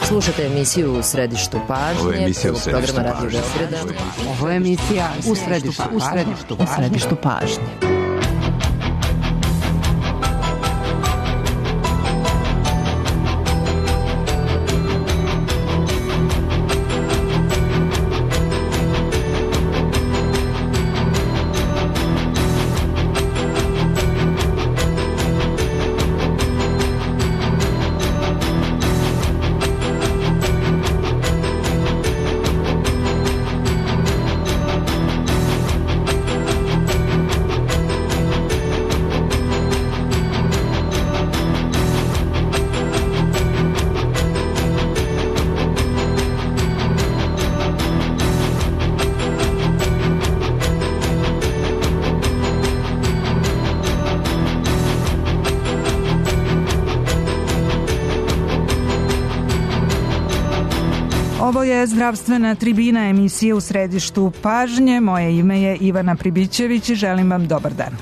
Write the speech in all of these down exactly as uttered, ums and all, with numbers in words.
Slušate emisiju U središtu pažnje. Ovo je emisija U središtu programa Radio pažnje. Beograda. Ovo je emisija U središtu, u središtu, u središtu pažnje. Ovo je zdravstvena tribina, emisije U središtu pažnje. Moje ime je Ivana Pribićević i želim vam dobar dan.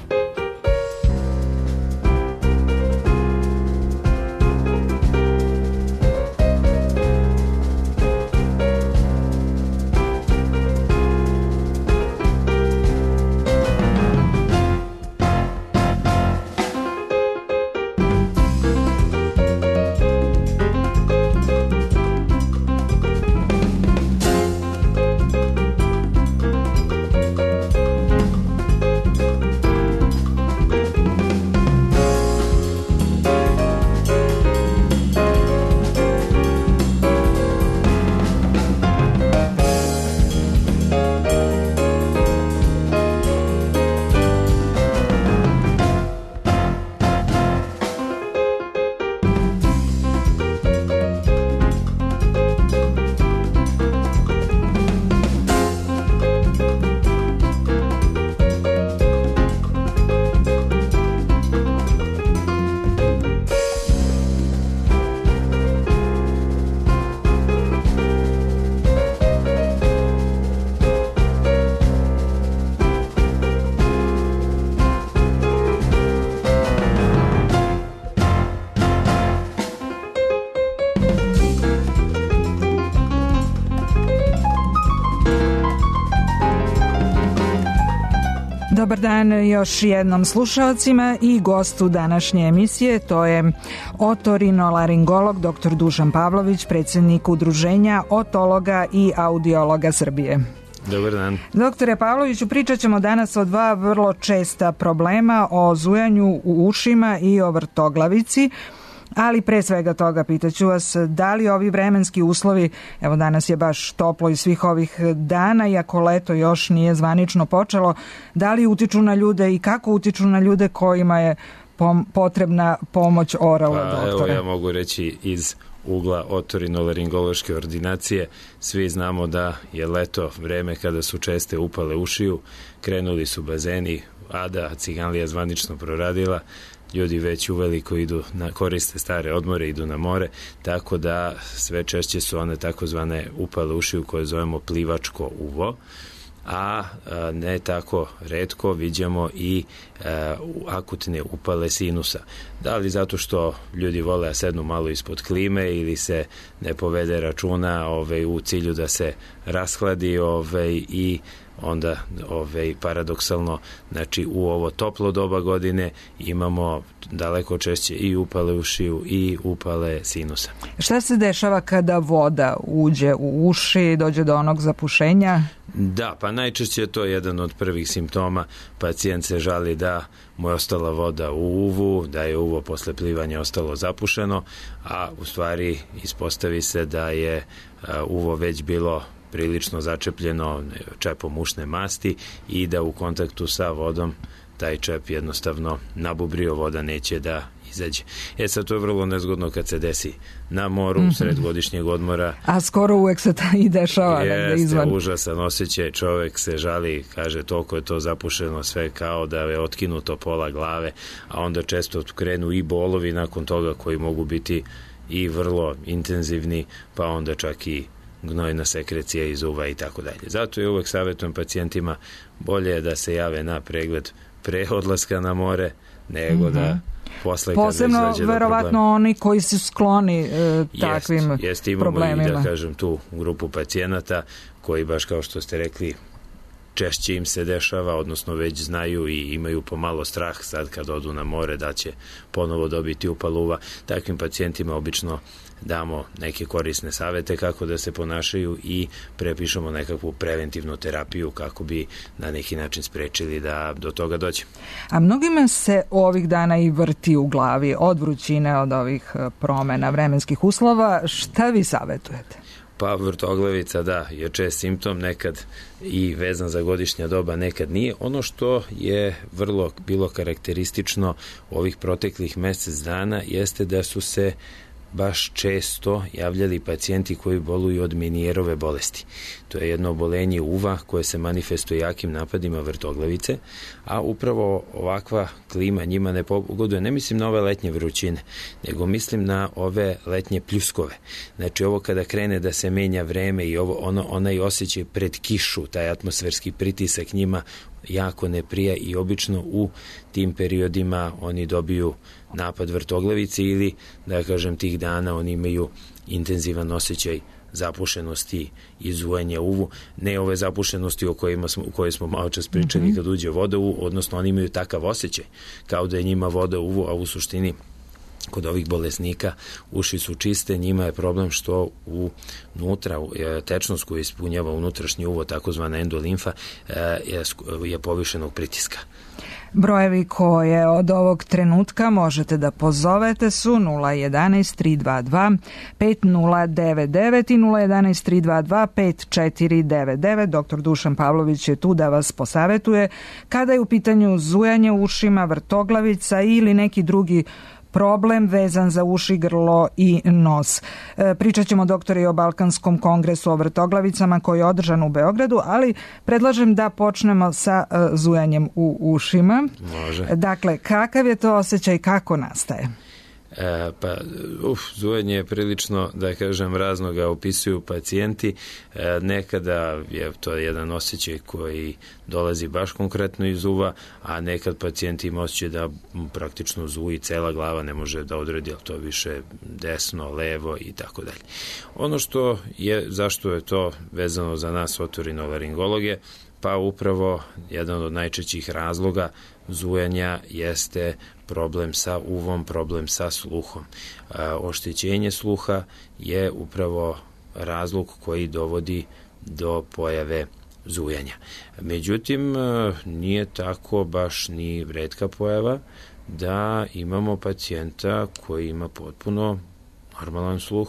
Dobar dan još jednom slušalcima i gostu današnje emisije, to je otorinolaringolog doktor Dušan Pavlović, predsjednik Udruženja otologa i audiologa Srbije. Dobar dan. Doktore Pavloviću, pričat ćemo danas o dva vrlo česta problema, o zujanju u ušima i o vrtoglavici. Ali pre svega toga pitaću vas, da li ovi vremenski uslovi, evo danas je baš toplo i svih ovih dana, iako leto još nije zvanično počelo, da li utiču na ljude i kako utiču na ljude kojima je pom- potrebna pomoć orala, pa, doktore? Evo ja mogu reći iz ugla otorinolaringološke ordinacije, svi znamo da je leto vreme kada su česte upale ušiju, krenuli su bazeni, Ada Ciganlija zvanično proradila, ljudi već uveliko idu na koriste stare odmore, idu na more, tako da sve češće su one takozvane upale ušiju koje zovemo plivačko uvo, a ne tako retko viđamo i a, akutne upale sinusa. Da li zato što ljudi vole da sednu malo ispod klime ili se ne povede računa ove, u cilju da se rashladi ove, i onda ove, paradoksalno, znači u ovo toplo doba godine imamo daleko češće i upale ušiju i upale sinusa. Šta se dešava kada voda uđe u uši, dođe do onog zapušenja? Da, pa najčešće je to jedan od prvih simptoma. Pacijent se žali da mu je ostala voda u uvu, da je uvo posle plivanja ostalo zapušeno, a u stvari ispostavi se da je uvo već bilo prilično začepljeno čepom ušne masti i da u kontaktu sa vodom taj čep jednostavno nabubrio, voda neće da izađe. E sad, to je vrlo nezgodno kad se desi na moru, mm-hmm. sred godišnjeg odmora. A skoro uvek se ta i dešava. Jeste, izvan. užasan osjećaj, čovek se žali, kaže toliko je to zapušeno sve kao da je otkinuto pola glave, a onda često krenu i bolovi nakon toga koji mogu biti i vrlo intenzivni, pa onda čak i gnojna sekrecija iz uva i tako dalje. Zato je uvek savjetujem pacijentima bolje je da se jave na pregled pre odlaska na more nego mm-hmm. da posle posebno verovatno oni koji su skloni e, takvim jest, jest, imamo problemima. I da kažem tu grupu pacijenata koji baš kao što ste rekli češće im se dešava, odnosno već znaju i imaju pomalo strah sad kad odu na more da će ponovo dobiti upal uva. Takvim pacijentima obično damo neke korisne savete kako da se ponašaju i prepišemo nekakvu preventivnu terapiju kako bi na neki način sprečili da do toga dođe. A mnogima se ovih dana i vrti u glavi od vrućine, od ovih promena vremenskih uslova. Šta vi savetujete? Pa vrtoglavica, da, je čest simptom, nekad i vezan za godišnja doba, nekad nije. Ono što je vrlo bilo karakteristično ovih proteklih mesec dana jeste da su se baš često javljali pacijenti koji boluju od Menijerove bolesti. To je jedno obolenje uva koje se manifestuje jakim napadima vrtoglavice, a upravo ovakva klima njima ne pogoduje. Ne mislim na ove letnje vrućine, nego mislim na ove letnje pljuskove. Znači ovo kada krene da se menja vreme i ovo, ono, onaj osjećaj pred kišu, taj atmosferski pritisak njima jako ne prija i obično u tim periodima oni dobiju napad vrtoglavice ili, da kažem, tih dana oni imaju intenzivan osjećaj zapušenosti i zujanja uvu. Ne ove zapušenosti o kojima smo, o kojoj smo malo čas pričali mm-hmm. kad uđe voda u, odnosno oni imaju takav osjećaj kao da je njima voda u uvu, a u suštini kod ovih bolesnika uši su čiste, njima je problem što unutra tečnost koju ispunjava unutrašnji uvo, takozvana endolimfa, je povišenog pritiska. Brojevi koje od ovog trenutka možete da pozovete su nula jedanaest tri dva dva pet nula devet devet i nula jedanaest tri dva dva pet četiri devet devet. Doktor Dušan Pavlović je tu da vas posavetuje kada je u pitanju zujanje ušima, vrtoglavica ili neki drugi problem vezan za uši, grlo i nos. E, pričat ćemo, doktore, i o Balkanskom kongresu o vrtoglavicama koji je održan u Beogradu, ali predlažem da počnemo sa e, zujanjem u ušima. Može. Dakle, kakav je to osjećaj, kako nastaje? E, pa, uf, zujanje je prilično, da kažem, razno ga opisuju pacijenti. E, nekada je to jedan osjećaj koji dolazi baš konkretno iz uva, a nekad pacijenti ima osjećaj da praktično zuji cela glava, ne može da odredi, ali to više desno, levo i tako dalje. Ono što je, zašto je to vezano za nas otorinolaringologe, pa upravo jedan od najčešćih razloga zujanja jeste problem sa uvom, problem sa sluhom. E, oštećenje sluha je upravo razlog koji dovodi do pojave zujanja. Međutim, nije tako baš ni retka pojava da imamo pacijenta koji ima potpuno normalan sluh,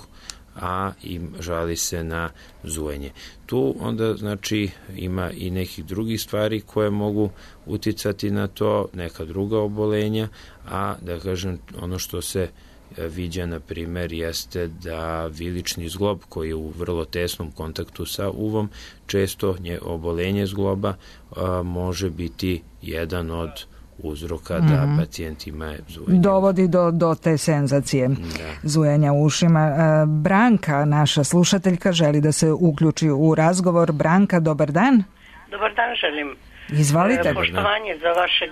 a im žali se na zujanje. Tu onda, znači, ima i nekih drugih stvari koje mogu uticati na to, neka druga obolenja, a da kažem, ono što se viđa, na primer, jeste da vilični zglob koji je u vrlo tesnom kontaktu sa uvom, često nje obolenje zgloba a, može biti jedan od uzroka mm-hmm. da pacijent ima zujanje. Dovodi do, do te senzacije da. Zujanja u ušima. Branka, naša slušateljka, želi da se uključi u razgovor. Branka, dobar dan. Dobar dan želim. Izvolite. Poštovanje za vašeg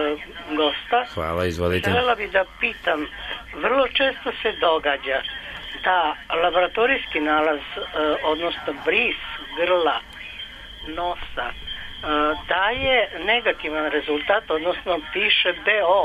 gosta. Hvala, izvolite. Želela bih da pitam, vrlo često se događa da laboratorijski nalaz, odnosno bris grla, nosa, daje negativan rezultat, odnosno piše B O,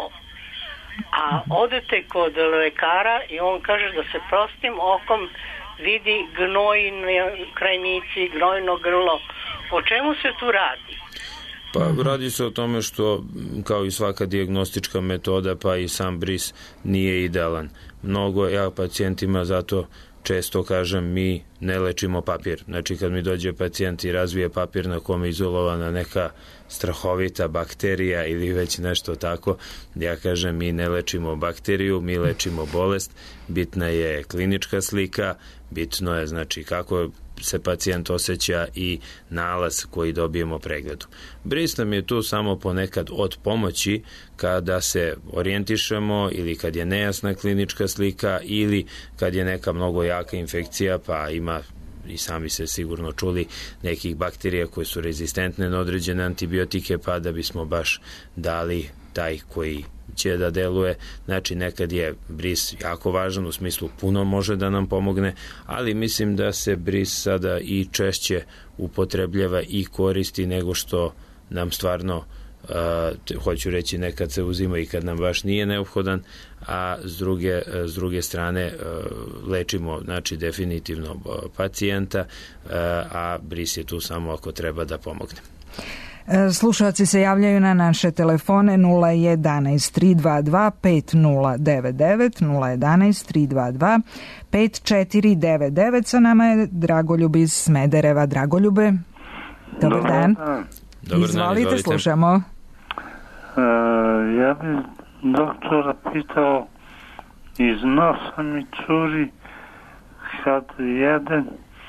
a odete kod lekara i on kaže da se prostim okom vidi gnojni krajnici, gnojno grlo. O čemu se tu radi? Pa radi se o tome što, kao i svaka dijagnostička metoda, pa i sam bris nije idealan. Mnogo ja pacijentima zato često kažem, mi ne lečimo papir. Znači, kad mi dođe pacijent i razvije papir na kome je izolovana neka strahovita bakterija ili već nešto tako, ja kažem, mi ne lečimo bakteriju, mi lečimo bolest. Bitna je klinička slika, bitno je, znači, kako se pacijent osjeća i nalaz koji dobijemo pregledom. Bris nam je tu samo ponekad od pomoći kada se orijentišemo ili kad je nejasna klinička slika ili kad je neka mnogo jaka infekcija, pa ima, i sami se sigurno čuli, nekih bakterija koje su rezistentne na određene antibiotike, pa da bismo baš dali taj koji će da deluje. Znači nekad je bris jako važan, u smislu puno može da nam pomogne, ali mislim da se bris sada i češće upotrebljava i koristi nego što nam stvarno Uh, hoću reći nekad se uzima i kad nam baš nije neophodan, a s druge, s druge strane uh, lečimo znači definitivno uh, pacijenta, uh, a bris je tu samo ako treba da pomogne. Slušalci se javljaju na naše telefone nula jedanaest tri dva dva pet nula devet devet, nula jedanaest tri dva dva pet četiri devet devet. Sa nama je Dragoljub iz Smedereva. Dragoljube, dobar, dobar dan. dan. Dobar izvolite, dan, izvolite, slušamo. Uh, ja bih doktora pitao, iz nosa mi curi kad jedem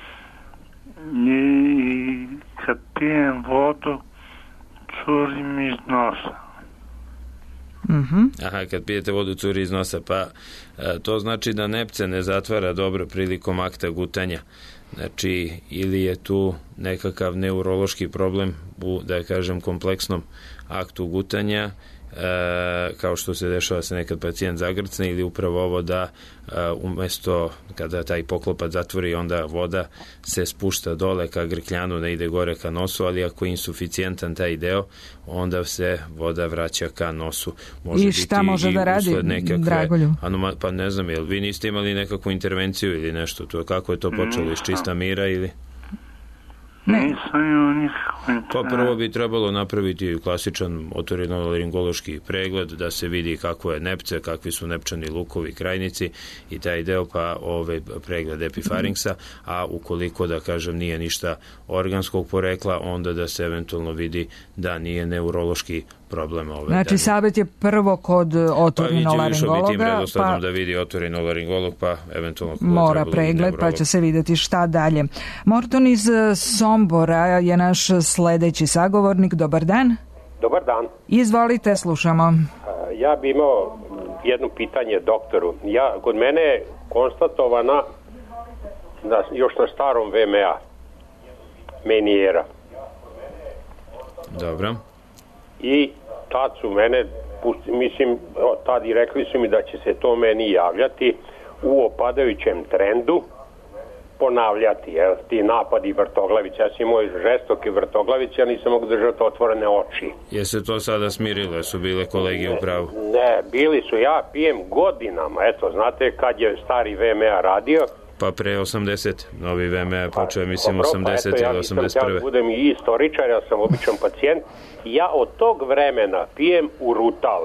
i kad pijem vodu curi mi iz nosa. Mm-hmm. Aha, kad pijete vodu curi iz nosa, pa e, to znači da nepce ne zatvara dobro prilikom akta gutanja. Znači, ili je tu nekakav neurološki problem u, da kažem, kompleksnom aktu gutanja, e, kao što se dešava se nekad pacijent zagrcne, ili upravo ovo da e, umesto kada taj poklopac zatvori, onda voda se spušta dole ka grkljanu, ne ide gore ka nosu, ali ako je insuficijentan taj deo, onda se voda vraća ka nosu. Može I šta biti može i da radi, Dragoljub? Anoma, pa ne znam, jel vi niste imali nekakvu intervenciju ili nešto? To, kako je to počelo, iz čista mira ili... Ne. Nisam imao nikakvu. Pa prvo bi trebalo napraviti klasičan otorinolaringološki pregled, da se vidi kako je nepce, kakvi su nepčani lukovi, krajnici i taj deo, pa ovaj pregled epifarinksa, a ukoliko, da kažem, nije ništa organskog porekla, onda da se eventualno vidi da nije neurološki problem. Ove znači, dane. savjet je prvo kod otorinolaringologa, pa, pa da vidi otorinolaringolog, pa eventualno mora pregled, pa će se videti šta dalje. Morton iz Sombora je naš sledeći sagovornik. Dobar dan. Dobar dan. Izvolite, slušamo. Ja bi imao jedno pitanje doktoru. Ja, kod mene je konstatovana na, još na starom V M A menijera. Dobro. I tad su mene, mislim, tad i rekli su mi da će se to meni javljati u opadajućem trendu, ponavljati, jel, ti napadi vrtoglavice. Ja sam imao žestoke vrtoglavice, ja nisam mogu držati otvorene oči. Je se to sada smirilo, su bile kolege u pravu? Ne, bili su, ja pijem godinama, eto, znate kad je stari V M A radio? Pa pre osamdeset, novi V M A počeo, mislim, pa, osamdeset ili osamdeset prve. Ja budem i istoričar, ja sam običan pacijent. Ja od tog vremena pijem urutal.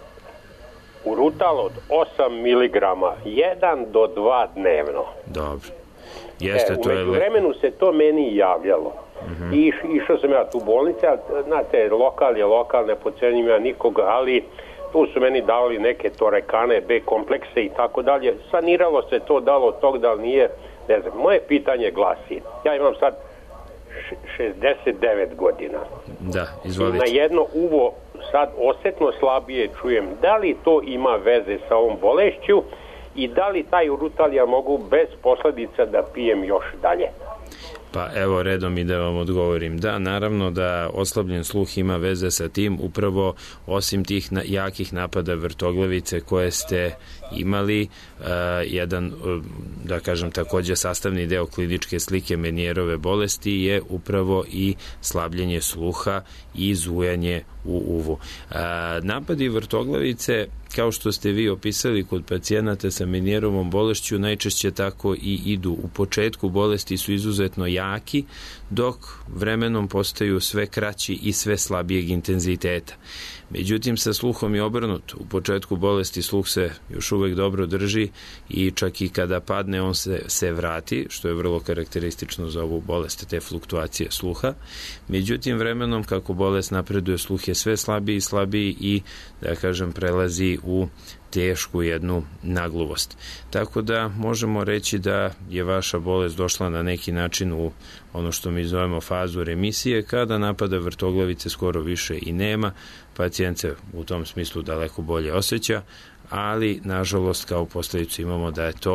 Urutal od osam miligrama, jedan do dva dnevno. Dobro. Jeste, e, to je... U vremenu se to meni javljalo. Uh-huh. I iš, išao sam ja tu u bolnice, a znate, lokal je lokal, ne pocenjim ja nikoga, ali tu su meni dali neke torekane, B komplekse i tako dalje. Saniralo se to, dalo tog, da li nije, ne znam. Moje pitanje glasi, ja imam sad šezdeset devet godina. Da, izvolite. Na jedno uvo sad osetno slabije čujem. Da li to ima veze sa ovom bolešću i da li taj urutal ja mogu bez posledica da pijem još dalje? Pa evo redom i da vam odgovorim. Da, naravno da oslabljen sluh ima veze sa tim, upravo osim tih na, jakih napada vrtoglavice koje ste imali, uh, jedan, uh, da kažem, takođe sastavni deo kliničke slike Menijerove bolesti je upravo i slabljenje sluha i zujanje u uvu. Uh, napadi vrtoglavice, kao što ste vi opisali kod pacijenata sa Menijerovom bolešću, najčešće tako i idu. U početku bolesti su izuzetno jaki, dok vremenom postaju sve kraći i sve slabijeg intenziteta. Međutim, sa sluhom je obrnuto. U početku bolesti sluh se još uvek dobro drži i čak i kada padne on se, se vrati, što je vrlo karakteristično za ovu bolest, te fluktuacije sluha. Međutim, vremenom kako bolest napreduje, sluh je sve slabiji i slabiji i, da kažem, prelazi u tešku jednu nagluvost. Tako da možemo reći da je vaša bolest došla na neki način u ono što mi zovemo fazu remisije, kada napada vrtoglavice skoro više i nema, pacijent se u tom smislu daleko bolje osjeća, ali nažalost kao posljedicu imamo da je to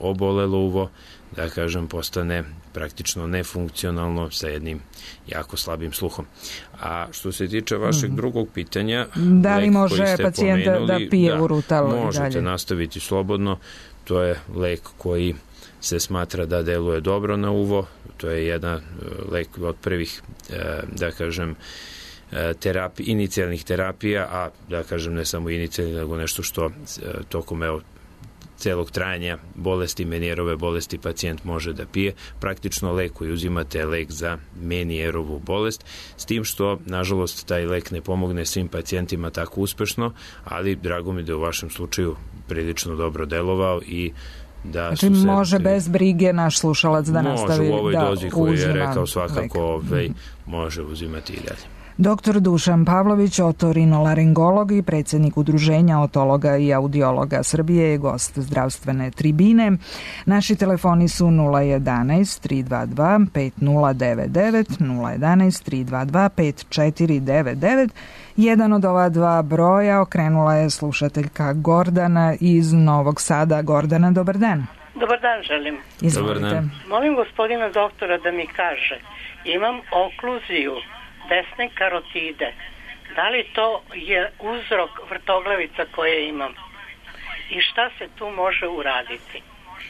obolelo uvo, da kažem, postane praktično nefunkcionalno sa jednim jako slabim sluhom. A što se tiče vašeg mm. drugog pitanja, da li može pacijent da pije da, Urutal? Možete dalje. nastaviti slobodno. To je lek koji se smatra da deluje dobro na uvo. To je jedan lek od prvih, da kažem, terapi, inicijalnih terapija, a da kažem ne samo inicijalnih, nego nešto što tokom evo, celog trajanja bolesti, Menierove bolesti, pacijent može da pije. Praktično lek koji uzimate je lek za Menierovu bolest, s tim što, nažalost, taj lek ne pomogne svim pacijentima tako uspešno, ali drago mi da u vašem slučaju prilično dobro delovao i da znači, su se... može bez brige naš slušalac da može, nastavi da uzima. Može u ovoj dozi koju je rekao lek. svakako ovaj, može uzimati i dalje. Doktor Dušan Pavlović, otorinolaringolog i predsjednik Udruženja otologa i audiologa Srbije, je gost zdravstvene tribine. Naši telefoni su nula jedanaest tri dva dva pet nula devet devet, nula jedanaest tri dva dva pet četiri devet devet. Jedan od ova dva broja okrenula je slušateljka Gordana iz Novog Sada. Gordana, dobar dan. Dobar dan želim. Izvolite. Dobar dan. Molim gospodina doktora da mi kaže, imam okluziju desne karotide. Da li to je uzrok vrtoglavica koje imam? I šta se tu može uraditi?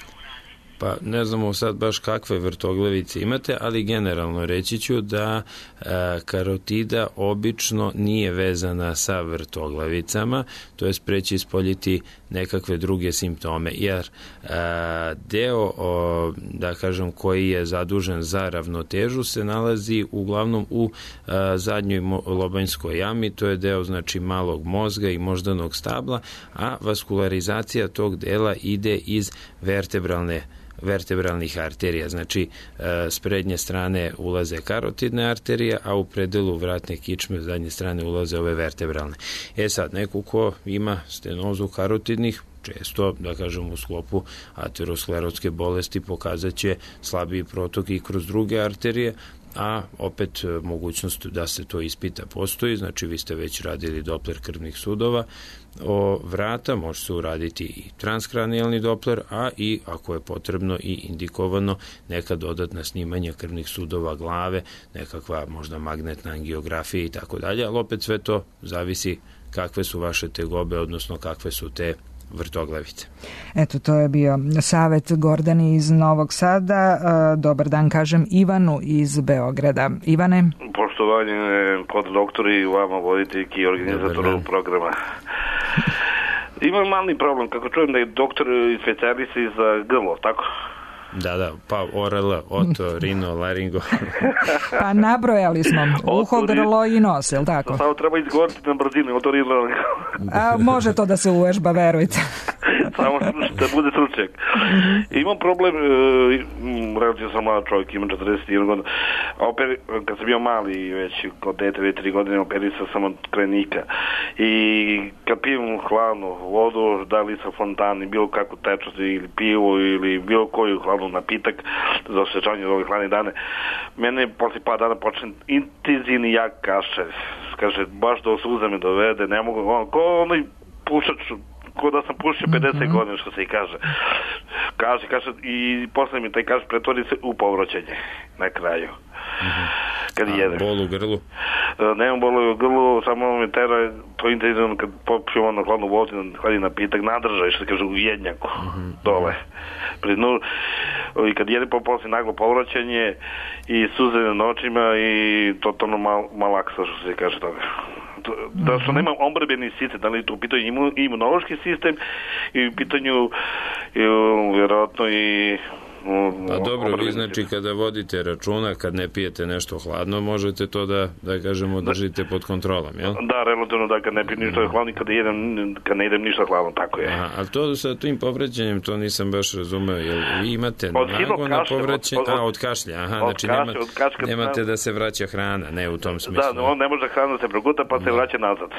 Pa ne znamo sad baš kakve vrtoglavice imate, ali generalno reći ću da e, karotida obično nije vezana sa vrtoglavicama, to je spreći ispoljiti nekakve druge simptome, jer e, deo, o, da kažem, koji je zadužen za ravnotežu se nalazi uglavnom u e, zadnjoj lobanjskoj jami, to je deo znači malog mozga i moždanog stabla, a vaskularizacija tog dela ide iz vertebralne vertebralnih arterija, znači s prednje strane ulaze karotidne arterije, a u predelu vratne kičme s zadnje strane ulaze ove vertebralne. E sad, neko ko ima stenozu karotidnih, često, da kažem, u sklopu aterosklerotske bolesti pokazat će slabiji protok i kroz druge arterije, a opet mogućnost da se to ispita postoji, znači vi ste već radili Doppler krvnih sudova o vrata, može se uraditi i transkranijalni Doppler, a i ako je potrebno i indikovano neka dodatna snimanja krvnih sudova glave, nekakva možda magnetna angiografija i tako dalje, ali opet sve to zavisi kakve su vaše tegobe, odnosno kakve su te vrtoglavice. Eto, to je bio savjet Gordani iz Novog Sada. Dobar dan, kažem Ivanu iz Beograda. Ivane? Poštovanje kod doktori, vama voditeljki i organizatoru programa. Imam mali problem, kako čujem da je doktor i specijalist za grlo, tako? Da, da, pa oral, otorino, laringo. Pa nabrojali smo uho, grlo i nos, je li tako? Samo treba izgovoriti na brzinu, otorino, laringo. A može to da se uvežba, verujte. Samo da bude stručnjak. Imam problem, relativno sam mlad čovjek, imam četrdeset jedan godina. Operi, kad sam bio mali, već kod dete, već tri godine, operisao sam od krenika. I kad pijem hladnu vodu, da li sa fontani, bilo kakvu tečnost ili pivo ili bilo koju hladnu napitak za osjećanje ovih hladnih dane, mene posle par dana počne intenzivni jak kašalj. Kaže, baš do suza me dovede, ne mogu, on, ko onaj pušač, ko da sam pušio pedeset mm-hmm. godina, što se i kaže. Kaže, kaže, i posle mi taj kaže, pretvori se u povraćanje na kraju. Mm-hmm. Kad A jedem. bol u grlu? Uh, nemam bol u grlu, samo me tera to intenzivno kad popijem ono hladnu vodu, hladni napitak, nadržaj, što se kaže, u jednjaku, mm-hmm. dole. Pri dnu, i kad jedem, pa posle naglo povraćanje i suze na očima i totalno mal, malaksa, što se kaže toga. Da što nema obrambeni sistem, da li je to u pitanju imun, imunološki sistem i u pitanju i, vjerojatno i Pa dobro, vi znači kada vodite računa, kad ne pijete nešto hladno, možete to da, da kažemo, držite pod kontrolom, jel? Da, relativno da kad ne pijem ništa hladno, kad, jedem, kad ne idem ništa hladno, tako je. Aha, ali to sa tim povraćanjem, to nisam baš razumeo, jel vi imate nago na povraćanje, a od kašlja, aha, znači kašlja, nemate, kaška, nemate da se vraća hrana, ne u tom smislu. Da, on ne može hrana da se proguta, pa se vraća nazad.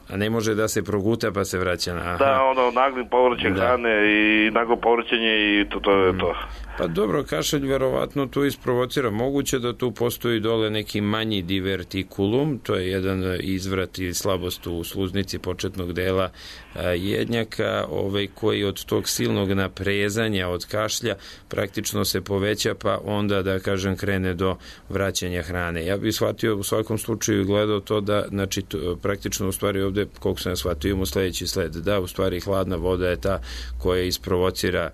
A ne može da se proguta pa se vraća na... Aha. Da, ono, naglim povrće da. hrane i naglo povraćanje i to, to je to. Pa dobro, kašalj verovatno tu isprovocira. Moguće da tu postoji dole neki manji divertikulum, to je jedan izvrat i slabost u sluznici početnog dela jednjaka, ovaj, koji od tog silnog naprezanja od kašlja praktično se poveća, pa onda, da kažem, krene do vraćanja hrane. Ja bih shvatio u svakom slučaju i gledao to da, znači, to, praktično u stvari ovde, koliko sam ja shvatio, imamo sledeći sled, da, u stvari hladna voda je ta koja isprovocira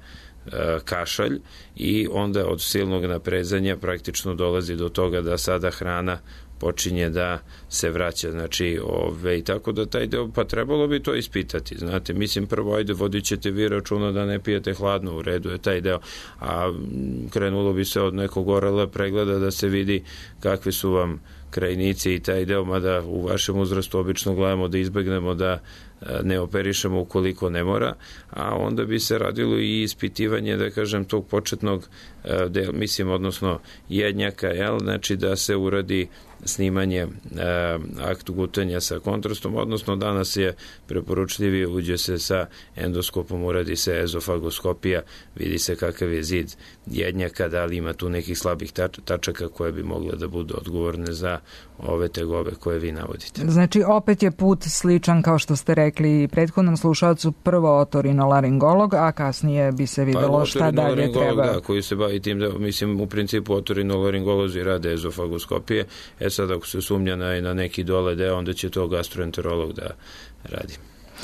kašalj i onda od silnog naprezanja praktično dolazi do toga da sada hrana počinje da se vraća, znači, ove, i tako da taj deo, pa trebalo bi to ispitati, znate, mislim, prvo, ajde, vodit ćete vi računa da ne pijete hladno, u redu je taj deo, a krenulo bi se od nekog orala pregleda da se vidi kakvi su vam krajnici i taj deo, mada u vašem uzrastu obično gledamo da izbegnemo da ne operišemo ukoliko ne mora, a onda bi se radilo i ispitivanje, da kažem, tog početnog, del, mislim, odnosno jednjaka, jel? Znači da se uradi snimanje e, akt gutanja sa kontrastom, odnosno danas je preporučljivije, uđe se sa endoskopom, uradi se ezofagoskopija, vidi se kakav je zid jednjaka, da li ima tu nekih slabih tač, tačaka koje bi mogle da budu odgovorne za ove tegobe koje vi navodite. Znači, opet je put sličan, kao što ste rekli prethodnom slušalcu, prvo otorinolaringolog, a kasnije bi se videlo pa, šta dalje treba. Da, koji se bavi tim, da, mislim, u principu otorinolaringolozi rade ezofagoskopije, e sad ako se sumnja na, na neki dole deo, onda će to gastroenterolog da radi.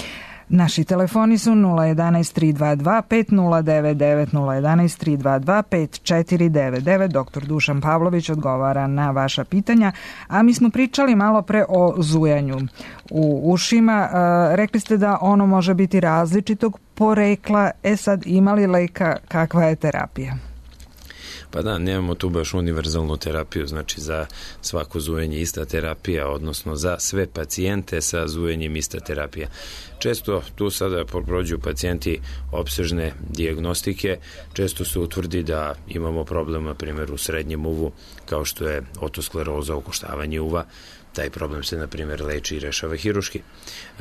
Naši telefoni su nula jedan tri dva dva pet nula devet devet, nula jedan tri dva dva pet četiri devet devet. Doktor Dušan Pavlović odgovara na vaša pitanja, a mi smo pričali malo pre o zujanju u ušima. E, rekli ste da ono može biti različitog porekla. E sad, ima li leka, kakva je terapija? Pa da, nemamo tu baš univerzalnu terapiju, znači za svako zujenje ista terapija, odnosno za sve pacijente sa zujenjem ista terapija. Često tu sada prođu pacijenti opsežne dijagnostike, često se utvrdi da imamo problem, na primjer, u srednjem uvu, kao što je otoskleroza, okoštavanje uva. Taj problem se, na primjer, leči i rešava hiruški. E,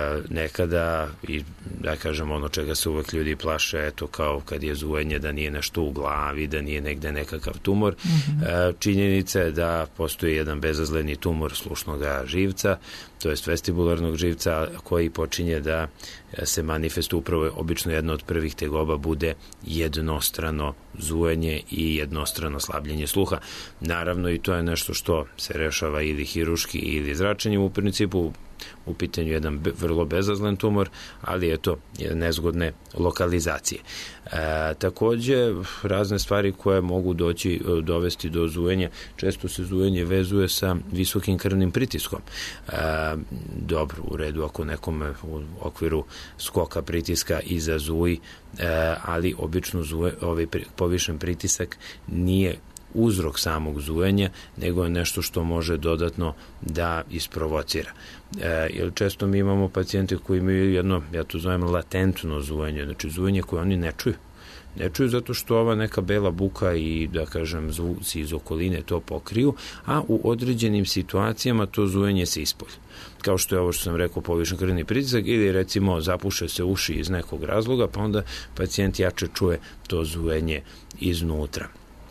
nekada, i da kažem, ono čega se uvek ljudi plaše, eto, kao kad je zujenje, da nije nešto u glavi, da nije negde nekakav tumor. Mm-hmm. E, činjenica je da postoji jedan bezazleni tumor slušnog živca, to jest vestibularnog živca, koji počinje da se manifestuje, upravo obično jedna od prvih tegoba bude jednostrano zujenje i jednostrano slabljenje sluha. Naravno, i to je nešto što se rešava ili hiruški ili zračenjem, u principu u pitanju jedan be, vrlo bezazlen tumor, ali je to nezgodne lokalizacije. E, takođe, razne stvari koje mogu doći, dovesti do zujenja, često se zujenje vezuje sa visokim krvnim pritiskom. E, dobro, u redu, ako nekome u okviru skoka pritiska iza zuji, e, ali obično zuje, ovaj povišen pritisak nije uzrok samog zujenja, nego je nešto što može dodatno da isprovocira. E, jer često mi imamo pacijente koji imaju jedno, ja to zovem latentno zujenje, znači zujenje koje oni ne čuju. Ne čuju zato što ova neka bela buka i, da kažem, zvuci iz okoline to pokriju, a u određenim situacijama to zujenje se ispolji. Kao što je ovo što sam rekao, povišen krvni pritisak, ili recimo zapuše se uši iz nekog razloga, pa onda pacijent jače čuje to zujenje iznutra.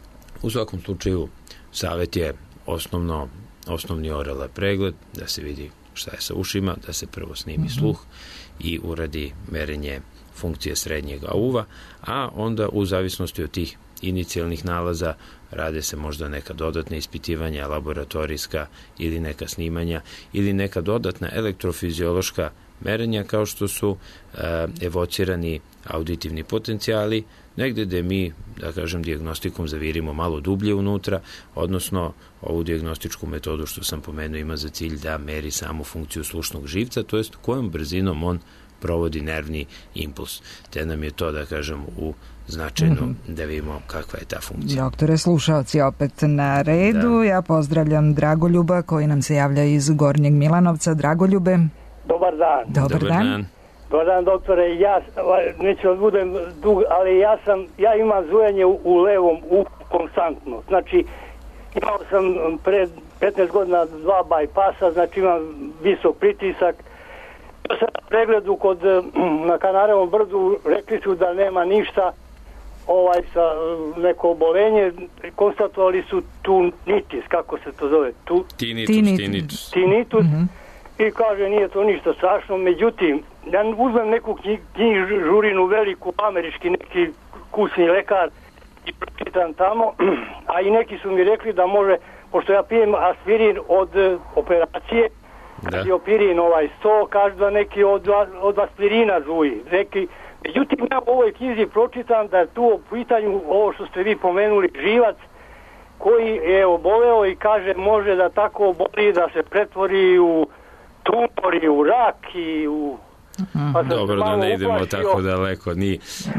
U svakom slučaju, savjet je osnovno, osnovni orala pregled, da se vidi šta je sa ušima, da se prvo snimi sluh i uradi merenje funkcije srednjeg uva, a onda u zavisnosti od tih inicijalnih nalaza rade se možda neka dodatna ispitivanja, laboratorijska ili neka snimanja ili neka dodatna elektrofiziološka merenja, kao što su e, evocirani auditivni potencijali, negde gde mi, da kažem, dijagnostikom zavirimo malo dublje unutra, odnosno ovu dijagnostičku metodu što sam pomenuo ima za cilj da meri samu funkciju slušnog živca, to jest kojom brzinom on provodi nervni impuls. Te nam je to, da kažem, u značajno mm-hmm. da vidimo kakva je ta funkcija. Doktore, slušaoci opet na redu. Da. Ja pozdravljam Dragoljuba koji nam se javlja iz Gornjeg Milanovca. Dragoljube. Dobar dan. Dobar, Dobar dan. dan. Dobar dan, doktore. Ja, neću da budem dug, ali ja sam, ja imam zujenje u, u levom uhu konstantno. Znači, imao sam pred petnaest godina dva bajpasa, znači imam visok pritisak sam na pregledu kod, na Kanarevom brdu, rekli su da nema ništa ovaj sa neko obolenje, konstatovali su tunitis, kako se to zove? Tu, tinitus, tinitus. Tinitus. Mm-hmm. I kaže, nije to ništa strašno, međutim, ja uzmem neku knjižurinu veliku, američki neki kućni lekar i pročitam tamo, a i neki su mi rekli da može, pošto ja pijem aspirin od operacije, da. I opirin ovaj sto, kaže da neki od, od aspirina zuji, neki. Međutim, ja u ovoj knjizi pročitam da je tu u pitanju ovo što ste vi pomenuli, živac koji je oboleo i kaže može da tako oboli da se pretvori u tumor i u rak i u... Pa dobro, da ne idemo uplašio. Tako daleko, ni.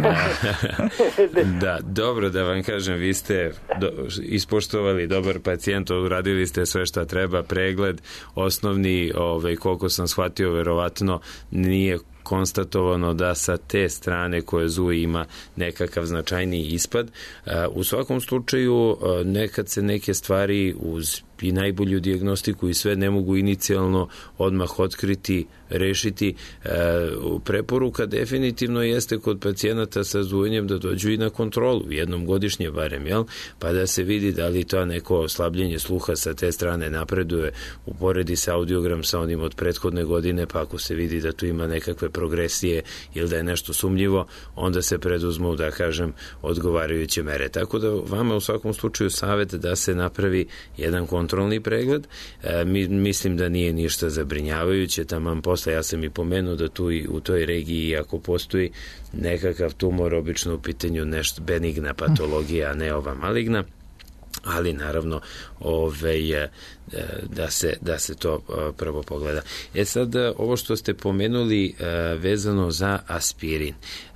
Da, dobro da vam kažem, vi ste do, ispoštovali dobar pacijent, uradili ste sve šta treba, pregled osnovni, ovaj, koliko sam shvatio, verovatno nije konstatovano da sa te strane koje zuji ima nekakav značajniji ispad. U svakom slučaju, nekad se neke stvari uz i najbolju dijagnostiku i sve ne mogu inicijalno odmah otkriti, rešiti. E, preporuka definitivno jeste kod pacijenata sa zujenjem da dođu i na kontrolu, jednom godišnje barem, jel? Pa da se vidi da li to neko oslabljenje sluha sa te strane napreduje, uporedi se audiogram sa onim od prethodne godine, pa ako se vidi da tu ima nekakve progresije ili da je nešto sumnjivo, onda se preduzmu, da kažem, odgovarajuće mere. Tako da vama u svakom slučaju savjet da se napravi jedan kontrol kontrolni pregled. E, mi, mislim da nije ništa zabrinjavajuće, taman posle ja sam i pomenuo da tu i u toj regiji ako postoji nekakav tumor, obično u pitanju nešto benigna patologija, a ne ova maligna, ali naravno ove, da, se, da se to prvo pogleda. E sad, ovo što ste pomenuli vezano za aspirin.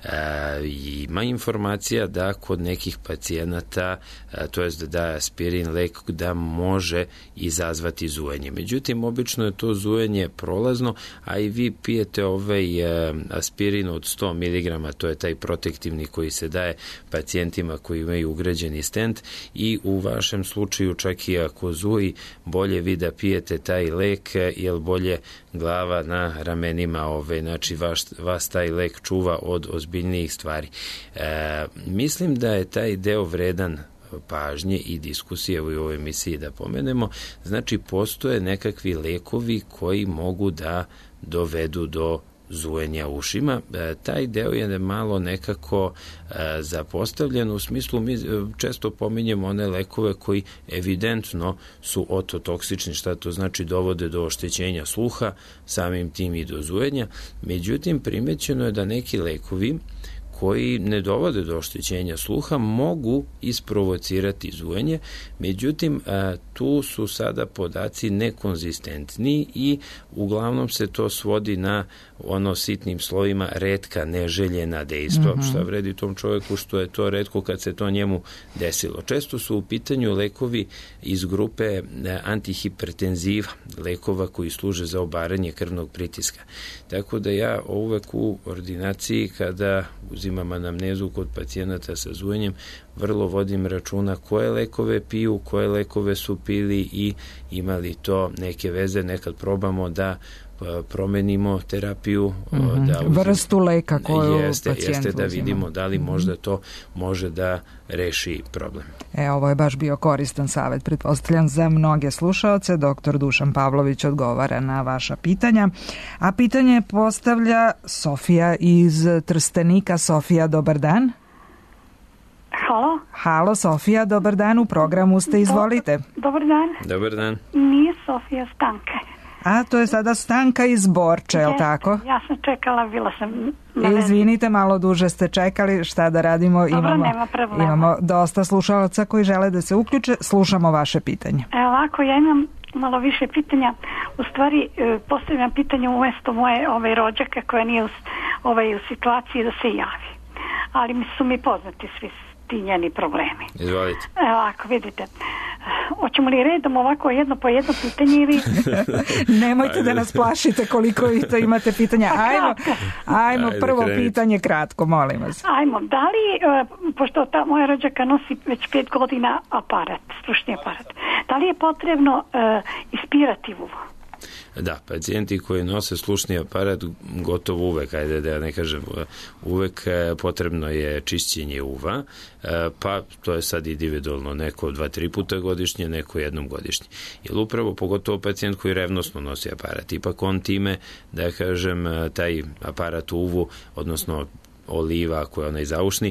Ima informacija da kod nekih pacijenata, to jest da daje aspirin lek da može izazvati zujenje. Međutim, obično je to zujenje prolazno, a i vi pijete ovaj aspirin od sto miligrama, to je taj protektivni koji se daje pacijentima koji imaju ugrađeni stent i u vašem slučaju čak i ako zuji, bolje vi da pijete taj lek, jer bolje glava na ramenima, ove, znači vaš, vas taj lek čuva od ozbiljnijih stvari. E, mislim da je taj deo vredan pažnje i diskusije u ovoj emisiji da pomenemo. Znači, postoje nekakvi lekovi koji mogu da dovedu do zujenja ušima. E, taj deo je malo nekako e, zapostavljen, u smislu mi često pominjemo one lekove koji evidentno su ototoksični, šta to znači, dovode do oštećenja sluha, samim tim i do zujenja. Međutim, primećeno je da neki lekovi koji ne dovode do oštećenja sluha mogu isprovocirati zujenje, međutim tu su sada podaci nekonzistentni i uglavnom se to svodi na ono sitnim slojima retka neželjena dejstva, mm-hmm. šta vredi tom čovjeku što je to retko kad se to njemu desilo. Često su u pitanju lekovi iz grupe antihipertenziva, lekova koji služe za obaranje krvnog pritiska. Tako da ja uvek u ordinaciji kada uzimam anamnezu kod pacijenata sa zujenjem, vrlo vodim računa koje lekove piju, koje lekove su pili i imali to neke veze, nekad probamo da promenimo terapiju, mm-hmm. da uzim, vrstu leka koju jeste, pacijent jeste da uzima. vidimo da li možda to može da reši problem. E, ovo je baš bio koristan savjet, pretpostavljam za mnoge slušaoce. Doktor Dušan Pavlović odgovara na vaša pitanja. A pitanje postavlja Sofija iz Trstenika. Sofija, dobar dan. Halo? Halo, Sofija, dobar dan, u programu ste, izvolite. Dobar dan. Dobar dan. Nije Sofija, Stanka. A, to je sada Stanka iz Borče, je li tako? Ja sam čekala, bila sam... E, izvinite, malo duže ste čekali, šta da radimo? Dobro, imamo, nema problema. Imamo dosta slušalaca koji žele da se uključe, slušamo vaše pitanje. E, ovako, ja imam malo više pitanja. U stvari, postavljam pitanje umjesto moje ove rođake koja nije u, ovaj, u situaciji da se javi. Ali mi su mi poznati svi ti njeni problemi. Izvolite. E, ovako, vidite. Hoćemo li redom ovako jedno po jedno pitanje ili... Nemojte da nas plašite koliko vi to imate pitanja. Ajmo, ajmo Ajde, prvo krenite. Pitanje kratko, molim vas. Ajmo, da li, pošto ta moja rođaka nosi već pet godina aparat, stručni aparat, da li je potrebno uh, ispirati uvo? Da, pacijenti koji nose slušni aparat gotovo uvek, ajde da ja ne kažem, uvek potrebno je čišćenje uva, pa to je sad individualno, neko dva, tri puta godišnje, neko jednom godišnje. Jer upravo, pogotovo pacijent koji revnosno nosi aparat, ipak on time, da kažem, taj aparat u uvu, odnosno oliva koja je onaj zaušni,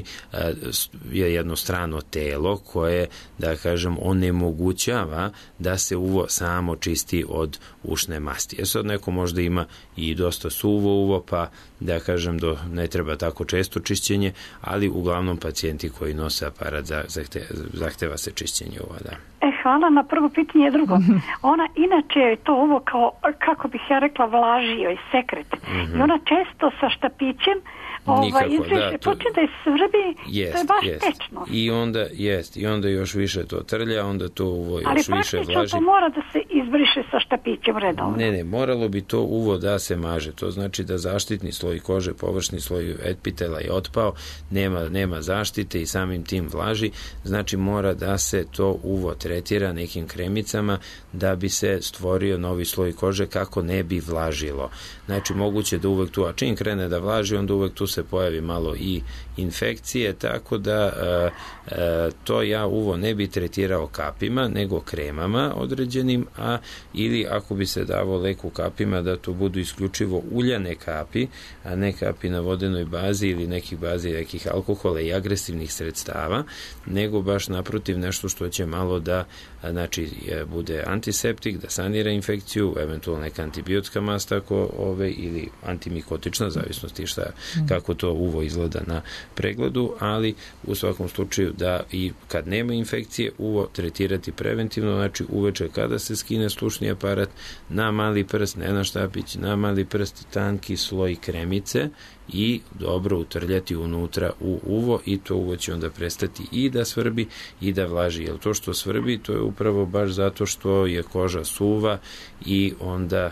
je jedno strano telo koje, da kažem, onemogućava da se uvo samo čisti od ušne masti. Jer sad neko možda ima i dosta suvo uvo, pa da kažem, do, ne treba tako često čišćenje, ali uglavnom pacijenti koji nose aparat zahteva, zahteva se čišćenje uva, da. E, hvala na prvo pitanje. Drugo, ona inače je to ovo kao, kako bih ja rekla, vlažio i sekret. Mm-hmm. I ona često sa štapićem Ovaj, izviše, da, to, počne da je srbi, jest, to je baš jest. Tečno. I onda, jest, i onda još više to trlja, onda to uvo još ali više vlaži. Ali praktično to mora da se izbriše sa štapićem redovno. Ne, ne, moralo bi to uvo da se maže. To znači da zaštitni sloj kože, površni sloj epitela je otpao, nema, nema zaštite i samim tim vlaži. Znači mora da se to uvo tretira nekim kremicama da bi se stvorio novi sloj kože kako ne bi vlažilo. Znači moguće da uvek tu, a čim krene da vlaži, onda uvek tu se pojavi malo i infekcije, tako da a, a, to ja uvo ne bi tretirao kapima, nego kremama određenim, a ili ako bi se davo lek u kapima, da to budu isključivo uljane kapi, a ne kapi na vodenoj bazi ili nekih bazi nekih alkohola i agresivnih sredstava, nego baš naprotiv nešto što će malo da a, znači bude antiseptik, da sanira infekciju, eventualno neka antibiotska masta ako ove, ili antimikotična, zavisnosti šta, kako to uvo izgleda na pregledu, ali u svakom slučaju da i kad nema infekcije uvo tretirati preventivno, znači uveče kada se skine slušni aparat, na mali prst, ne na štapić, na mali prst tanki sloj kremice i dobro utrljati unutra u uvo i to uvo će onda prestati i da svrbi i da vlaži. Jer to što svrbi, to je upravo baš zato što je koža suva i onda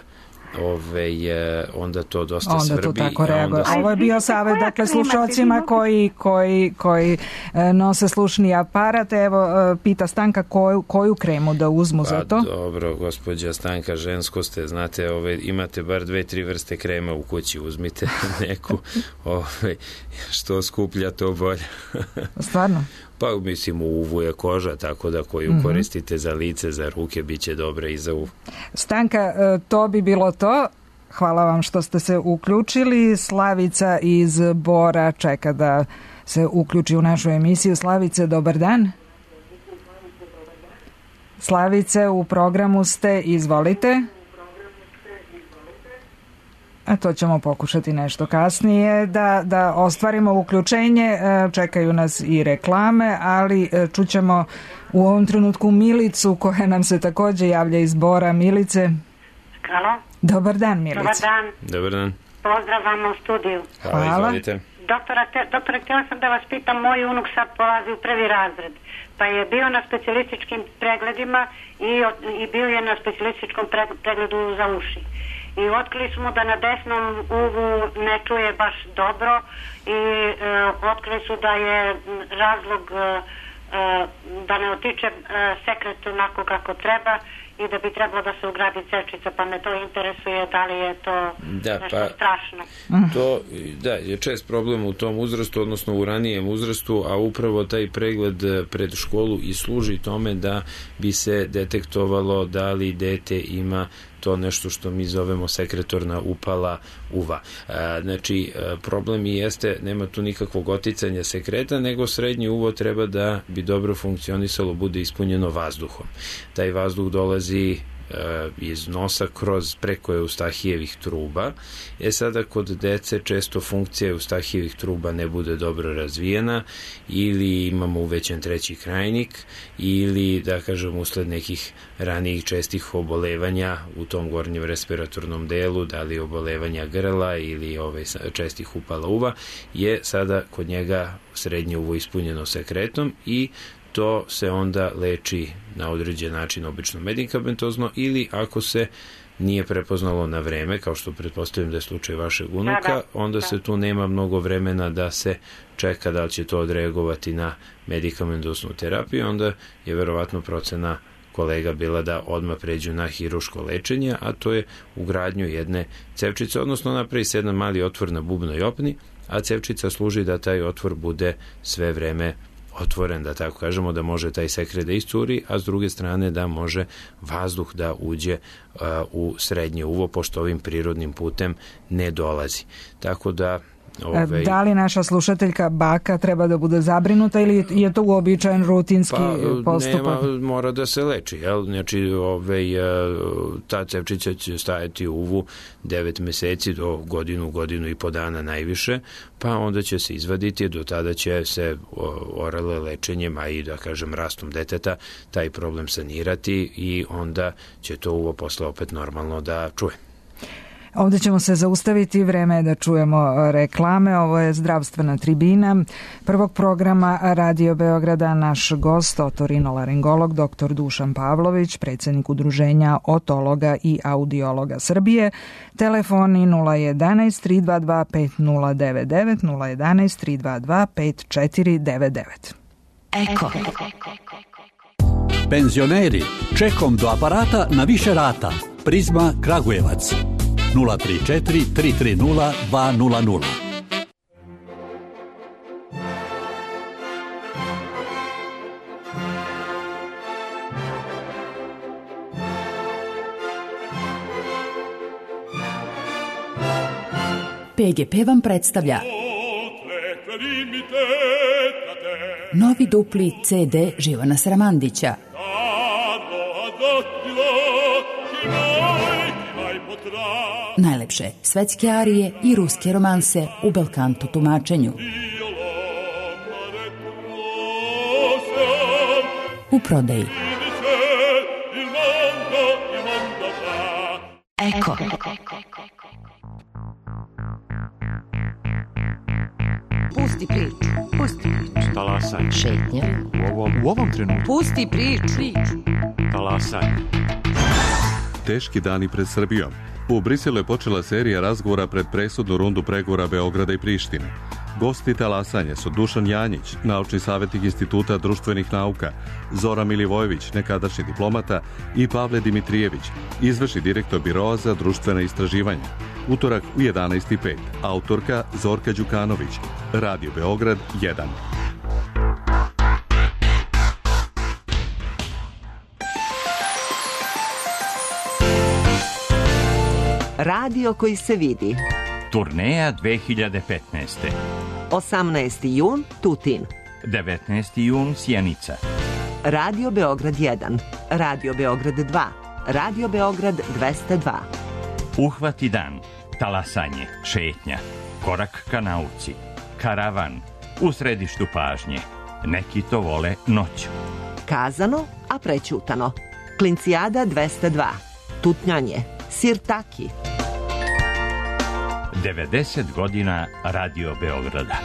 Ove je, onda to dosta onda svrbi. Onda to tako reaguje. Se... Ovo je bio savjet, dakle, slušalcima koji, koji, koji nose slušni aparat. Evo, pita Stanka koju, koju kremu da uzmu pa, za to? Dobro, gospođa Stanka, žensko ste, znate, ove, imate bar dve, tri vrste krema u kući, uzmite neku, ove, što skuplja, to bolje. Stvarno? Pa mislim u uvu je koža, tako da koju mm-hmm. koristite za lice, za ruke, bit će dobra i za uv. Stanka, to bi bilo to. Hvala vam što ste se uključili. Slavica iz Bora čeka da se uključi u našu emisiju. Slavice, dobar dan. Slavice, u programu ste, izvolite. A to ćemo pokušati nešto kasnije da, da ostvarimo uključenje. Čekaju nas i reklame, ali čućemo u ovom trenutku Milicu koja nam se također javlja iz Bora. Milice. Halo. Dobar dan, Milice. Dobar dan. Dobar dan. Pozdrav vam u studiju. Hvala, izvolite. Doktora, te, doktore, htjela sam da vas pitam, moj unuk sad polazi u prvi razred, pa je bio na specijalističkim pregledima i, i bio je na specijalističkom pregledu za uši. I otkrili smo da na desnom uvu ne čuje baš dobro i e, otkrili su da je razlog e, da ne otiče e, sekret onako kako treba i da bi trebalo da se ugradi cečica, pa me to interesuje da li je to da, nešto pa, strašno. To da, je čest problem u tom uzrastu, odnosno u ranijem uzrastu, a upravo taj pregled pred školu i služi tome da bi se detektovalo da li dete ima to nešto što mi zovemo sekretorna upala uva. A, znači, problem i jeste, nema tu nikakvog oticanja sekreta, nego srednje uvo treba da bi dobro funkcionisalo, bude ispunjeno vazduhom. Taj vazduh dolazi iz nosa kroz preko Eustahijevih truba. E sada kod dece često funkcija Eustahijevih truba ne bude dobro razvijena ili imamo uvećan treći krajnik ili da kažem usled nekih ranijih čestih obolevanja u tom gornjem respiratornom delu, da li obolevanja grla ili ove čestih upala uva, je sada kod njega srednje uvo ispunjeno sekretom i to se onda leči na određen način, obično medikamentozno, ili ako se nije prepoznalo na vreme, kao što pretpostavljam da je slučaj vašeg unuka, da, da, onda da. se tu nema mnogo vremena da se čeka da li će to odreagovati na medikamentoznu terapiju, onda je verovatno procena kolega bila da odmah pređu na hiruško lečenje, a to je ugradnju jedne cevčice, odnosno napravi se jedan mali otvor na bubnoj opni, a cevčica služi da taj otvor bude sve vreme otvoren, da tako kažemo, da može taj sekret da iscuri, a s druge strane da može vazduh da uđe uh, u srednje uvo, pošto ovim prirodnim putem ne dolazi. Tako da Ove... Da li naša slušateljka baka treba da bude zabrinuta ili je to uobičajen rutinski pa, postupak? Nema, mora da se leči. Jel? Znači, ove, ta cevčica će stajati u uvu devet meseci do godinu, godinu i po dana najviše, pa onda će se izvaditi, do tada će se orale lečenjem, a i da kažem rastom deteta, taj problem sanirati i onda će to uvo posle opet normalno da čuje. Ovdje ćemo se zaustaviti, vreme je da čujemo reklame. Ovo je zdravstvena tribina prvog programa Radio Beograda. Naš gost, otorinolaringolog doktor Dušan Pavlović, predsjednik Udruženja otologa i audiologa Srbije. Telefoni nula jedanaest tri dva dva pet nula devet devet, nula jedanaest tri dva dva pet četiri devet devet. Eko. Penzioneri, čekom do aparata na više rata. Prizma Kragujevac. nula tri četiri tri tri nula dva nula nula. P G P vam predstavlja novi dupli C D Živana Sramandića. Najlepše svetske arije i ruske romanse u belkanto tumačenju. U prodaji. Eko. Pusti priču. Pusti priču. Talasanje. Šetnja. U ovom, u ovom trenutku. Pusti priču. Talasanje. Teški dani pred Srbijom. U Briselu je počela serija razgovora pred presudnu rundu pregovora Beograda i Prištine. Gosti talasanja su Dušan Janjić, naučni savjetnik Instituta društvenih nauka, Zoran Milivojević, nekadašnji diplomata, i Pavle Dimitrijević, izvršni direktor Biroa za društvena istraživanja. Utorak u jedanaest i pet. Autorka Zorka Đukanović. Radio Beograd jedan. Radio koji se vidi. Turneja dve hiljade petnaeste. osamnaesti jun Tutin. devetnaesti jun Sjenica. Radio Beograd jedan. Radio Beograd dva. Radio Beograd dvesta dva. Uhvati dan. Talasanje. Šetnja. Korak ka nauci. Karavan. U središtu pažnje. Neki to vole noću. Kazano, a prećutano. Klincijada dvesta dva. Tutnjanje. Sirtaki. devedeset godina Radio Beograda.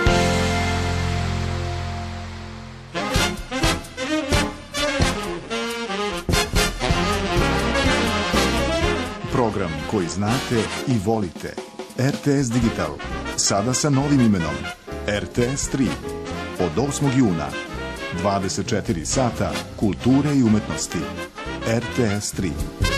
Program koji znate i volite. R T S Digital. Sada sa novim imenom. R T S tri. Od osmog juna. dvadeset četiri sata kulture i umetnosti. R T S tri.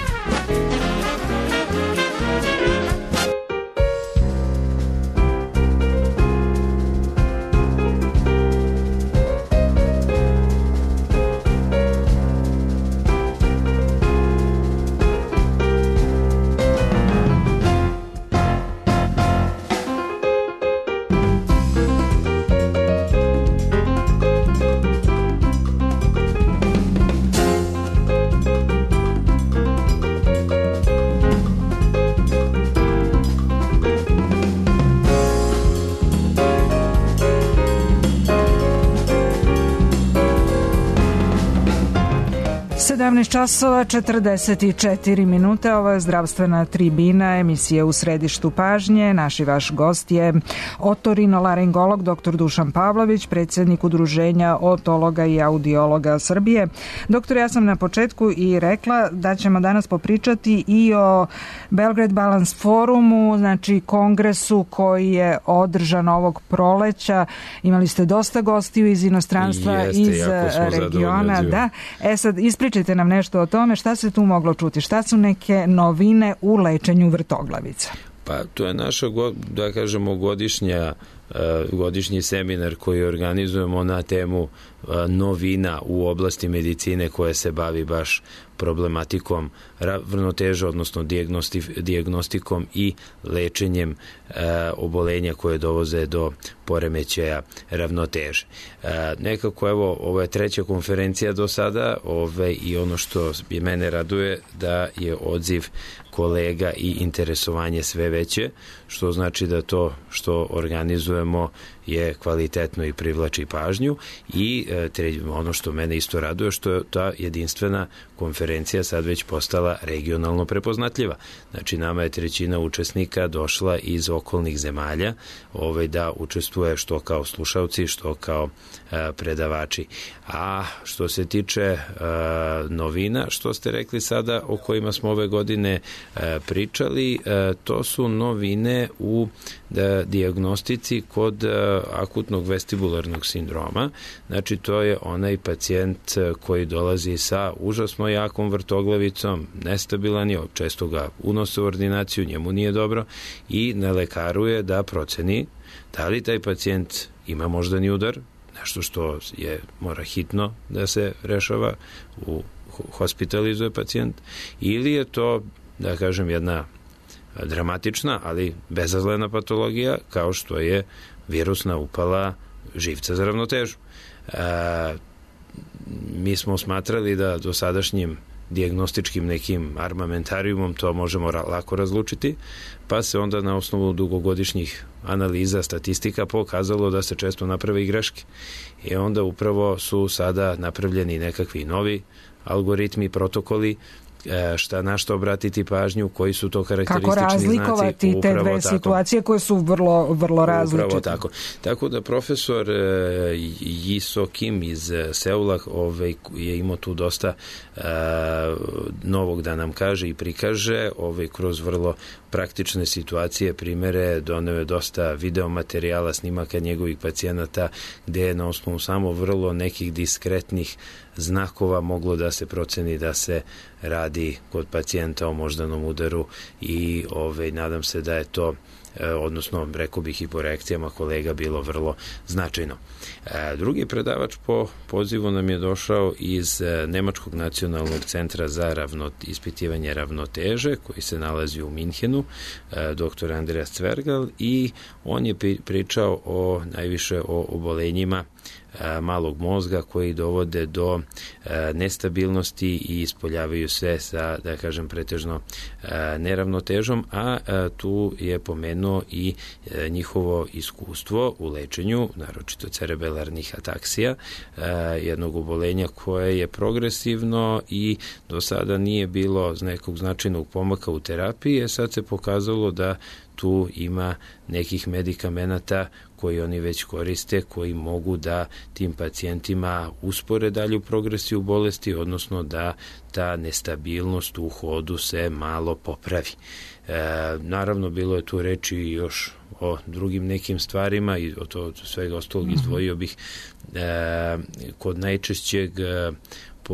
sedamnaest časova četrdeset četiri minute. Ovo je zdravstvena tribina, emisija u središtu pažnje. Naš i vaš gost je otorinolaringolog doktor Dušan Pavlović, predsjednik Udruženja otologa i audiologa Srbije. Doktor, ja sam na početku i rekla da ćemo danas popričati i o Belgrade Balance Forumu, znači kongresu koji je održan ovog proleća. Imali ste dosta gostiju iz inostranstva, Jeste, iz regiona. Da. E sad, ispričajte Recite nam nešto o tome, šta se tu moglo čuti, šta su neke novine u lečenju vrtoglavica? Pa to je naša, da kažemo, godišnja godišnji seminar koji organizujemo na temu novina u oblasti medicine koja se bavi baš problematikom ravnoteže, odnosno dijagnostikom i lečenjem obolenja koje dovoze do poremećaja ravnoteže. Nekako, evo, ovo je treća konferencija do sada, ove, i ono što je mene raduje da je odziv kolega i interesovanje sve veće, što znači da to što organizujemo je kvalitetno i privlači pažnju i e, ono što mene isto raduje što je ta jedinstvena konferencija sad već postala regionalno prepoznatljiva. Znači nama je trećina učesnika došla iz okolnih zemalja ovaj, da učestvuje što kao slušalci, što kao e, predavači. A što se tiče e, novina, što ste rekli sada o kojima smo ove godine e, pričali, e, to su novine u da, dijagnostici kod a, akutnog vestibularnog sindroma. Znači, to je onaj pacijent koji dolazi sa užasno jakom vrtoglavicom, nestabilan je, često ga unose u ordinaciju, njemu nije dobro i na lekaru je da proceni da li taj pacijent ima moždani udar, nešto što je mora hitno da se rešava, u hospitalizuje pacijent, ili je to, da kažem, jedna dramatična, ali bezazlena patologija, kao što je virusna upala živca za ravnotežu. E, mi smo smatrali da dosadašnjim dijagnostičkim nekim armamentarijumom to možemo ra- lako razlučiti, pa se onda na osnovu dugogodišnjih analiza, statistika pokazalo da se često naprave i greške. I onda upravo su sada napravljeni nekakvi novi algoritmi, protokoli, šta na što obratiti pažnju, koji su to karakteristični znaci. Kako razlikovati te dve tako. situacije koje su vrlo, vrlo različite. Upravo tako. Tako da profesor Jiso Kim iz Seula ovaj, je imao tu dosta uh, novog da nam kaže i prikaže ovaj, kroz vrlo praktične situacije, primere, doneo je dosta videomaterijala, snimaka njegovih pacijenata, gde je na osnovu samo vrlo nekih diskretnih znakova moglo da se proceni da se radi kod pacijenta o moždanom udaru i ovaj, nadam se da je to, odnosno rekao bih i po reakcijama kolega, bilo vrlo značajno. Drugi predavač po pozivu nam je došao iz Nemačkog nacionalnog centra za ravno, ispitivanje ravnoteže koji se nalazi u Minhenu, doktor Andreas Cvergal, i on je pričao o najviše o obolenjima malog mozga koji dovode do nestabilnosti i ispoljavaju se sa, da kažem, pretežno neravnotežom, a tu je pomenuo i njihovo iskustvo u lečenju, naročito cerebelarnih ataksija, jednog obolenja koje je progresivno i do sada nije bilo nekog značajnog pomaka u terapiji, sad se pokazalo da tu ima nekih medikamenata koji oni već koriste, koji mogu da tim pacijentima uspore dalju progresiju bolesti, odnosno da ta nestabilnost u hodu se malo popravi. E, naravno, bilo je tu reči još o drugim nekim stvarima i od to svega ostalog izdvojio bih e, kod najčešćeg e, po,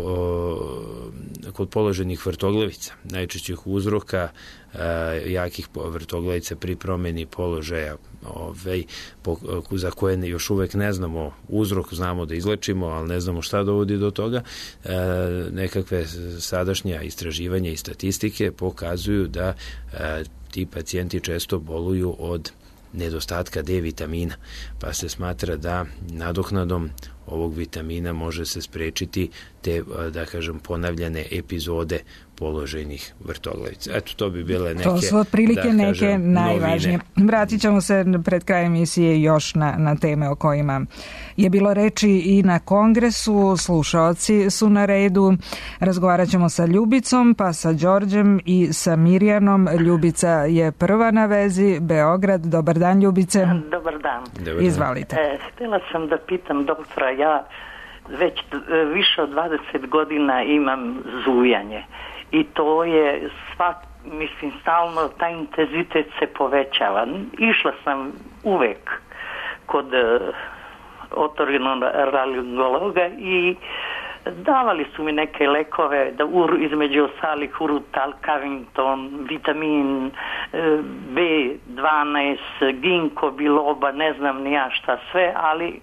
kod položenih vrtoglavica, najčešćih uzroka e, jakih vrtoglavica pri promeni položaja, ovaj, po, za koje još uvek ne znamo uzrok, znamo da izlečimo, ali ne znamo šta dovodi do toga. E, nekakve sadašnja istraživanja i statistike pokazuju da e, ti pacijenti često boluju od nedostatka D vitamina, pa se smatra da nadoknadom ovog vitamina može se sprečiti te, da kažem, ponavljane epizode položajnih vrtoglavica. Eto, to bi bile neke, to su otprilike da neke kažem, najvažnije. novine. Vratit ćemo se pred kraj emisije još na, na teme o kojima je bilo reči i na kongresu. Slušaoci su na redu. Razgovarat ćemo sa Ljubicom, pa sa Đorđem i sa Mirjanom. Ljubica je prva na vezi. Beograd. Dobar dan, Ljubice. Dobar dan. Dobar dan. Izvalite. E, htjela sam da pitam doktora, ja već više od dvadeset godina imam zujanje i to je svak, mislim, stalno taj intenzitet se povećava. Išla sam uvek kod uh, otorinolaringologa i davali su mi neke lekove, da ur, između ostalih Urutal, Cavington, vitamin be dvanaest, ginko, biloba, ne znam ni ja šta sve, ali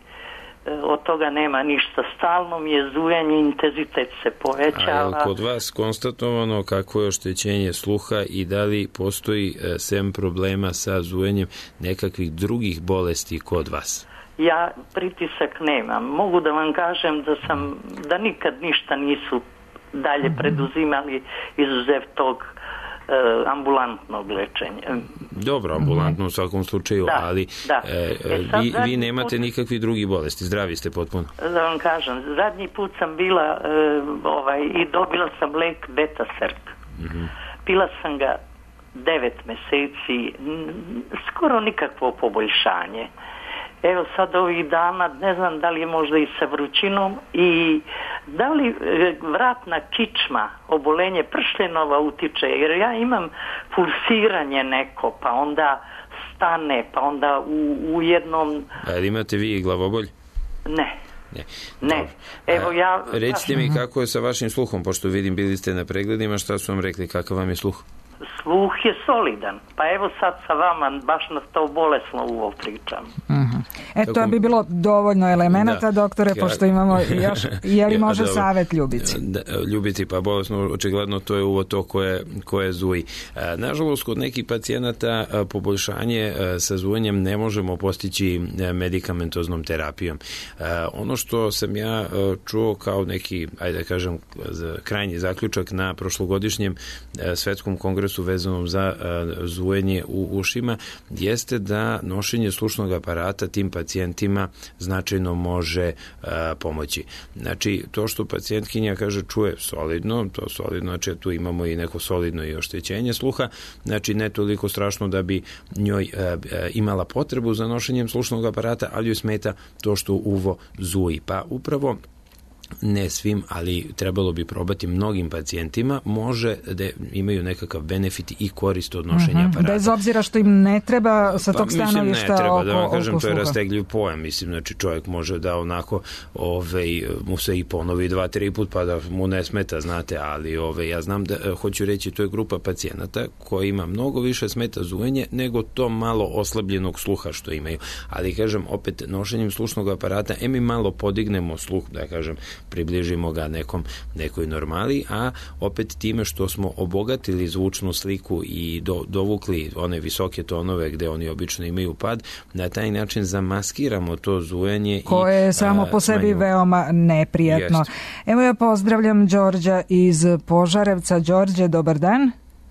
od toga nema ništa. Stalno mi je zujanje, intenzitet se povećava. A je kod vas konstatovano kako je oštećenje sluha i da li postoji, sem problema sa zujanjem, nekakvih drugih bolesti kod vas? Ja pritisak nemam. Mogu da vam kažem da sam, da nikad ništa nisu dalje preduzimali izuzev tog uh, ambulantnog lečenja. Dobro, ambulantno u svakom slučaju, da, ali da. E, vi, vi nemate put... nikakvi drugi bolesti, zdravi ste potpuno. Da vam kažem, zadnji put sam bila uh, ovaj, i dobila sam lek Betaserk. Mm-hmm. Pila sam ga devet meseci, skoro nikakvo poboljšanje. Evo sad ovih dana, ne znam da li je možda i sa vrućinom i da li vratna kičma, obolenje pršljenova utiče, jer ja imam pulsiranje neko, pa onda stane, pa onda u, u jednom... A imate vi i glavobolj? Ne. Ne. Ne. Evo ja... Recite mi kako je sa vašim sluhom, pošto vidim bili ste na pregledima, šta su vam rekli, kakav vam je sluh? Sluh je solidan. Pa evo sad sa vama baš na to bolesno uvo pričam. Uh-huh. E, to bi bilo dovoljno elemenata, da, doktore, pošto imamo još, je li može savjet Ljubici? Da, Ljubici, pa bolesno, očigledno to je uvo to koje, koje zuji. Nažalost, kod nekih pacijenata poboljšanje sa zujanjem ne možemo postići medikamentoznom terapijom. Ono što sam ja čuo kao neki, ajde da kažem, krajnji zaključak na prošlogodišnjem svetskom kongresu vezanom za zujenje u ušima, jeste da nošenje slušnog aparata tim pacijentima značajno može a, pomoći. Znači, to što pacijentkinja kaže čuje solidno, to solidno, znači tu imamo i neko solidno i oštećenje sluha, znači ne toliko strašno da bi njoj a, a, imala potrebu za nošenjem slušnog aparata, ali joj smeta to što uvo zuji. Pa upravo ne svim, ali trebalo bi probati mnogim pacijentima, može da imaju nekakav benefit i korist od nošenja mm-hmm. aparata. Bez obzira što im ne treba sa tog pa, stanovišta mislim, ne treba, oko, da vam kažem, to je sluha. rastegljiv pojam, mislim, znači čovjek može da onako ove, mu se i ponovi dva, tri put pa da mu ne smeta, znate, ali ove, ja znam da, hoću reći, to je grupa pacijenata koja ima mnogo više smeta zujenje nego to malo oslabljenog sluha što imaju, ali kažem, opet nošenjem slušnog aparata, em i malo podignemo sluh, da kažem, približimo ga nekom, nekoj normali, a opet time što smo obogatili zvučnu sliku i do, dovukli one visoke tonove gde oni obično imaju pad, na taj način zamaskiramo to zujanje. Koje je samo po sebi smanjimo. Veoma neprijatno. Jest. Evo ja pozdravljam Đorđa iz Požarevca. Đorđe, dobar dan.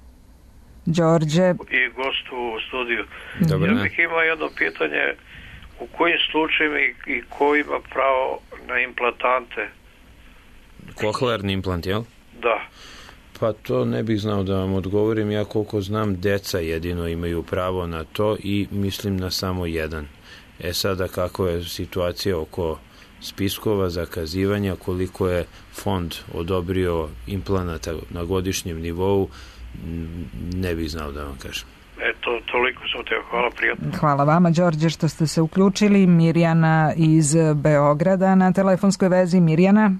Đorđe. I gostu u studiju. Dobar dan. Ja bih imao jedno pitanje, u kojim slučajima i ko ima pravo na implantante? Kohlearni implant, jel? Da. Pa to ne bih znao da vam odgovorim. Ja koliko znam, deca jedino imaju pravo na to i mislim na samo jedan. E sada kako je situacija oko spiskova, zakazivanja, koliko je fond odobrio implanata na godišnjem nivou, ne bih znao da vam kažem. Eto, toliko sam te, hvala, prijatno. Hvala vama, Đorđe, što ste se uključili. Mirjana iz Beograda na telefonskoj vezi. Mirjana?